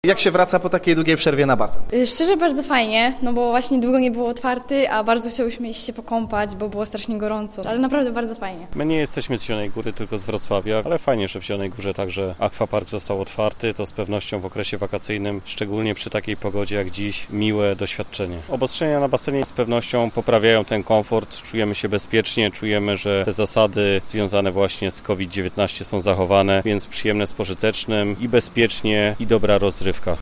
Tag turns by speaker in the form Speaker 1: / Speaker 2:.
Speaker 1: Jak się wraca po takiej długiej przerwie na basen?
Speaker 2: Szczerze bardzo fajnie, no bo właśnie długo nie był otwarty, a bardzo chciałyśmy iść się pokąpać, bo było strasznie gorąco, ale naprawdę bardzo fajnie.
Speaker 3: My nie jesteśmy z Zielonej Góry, tylko z Wrocławia, ale fajnie, że w Zielonej Górze także aquapark został otwarty. To z pewnością w okresie wakacyjnym, szczególnie przy takiej pogodzie jak dziś, miłe doświadczenie. Obostrzenia na basenie z pewnością poprawiają ten komfort, czujemy się bezpiecznie, czujemy, że te zasady związane właśnie z COVID-19 są zachowane, więc przyjemne z pożytecznym i bezpiecznie i dobra rozrywka.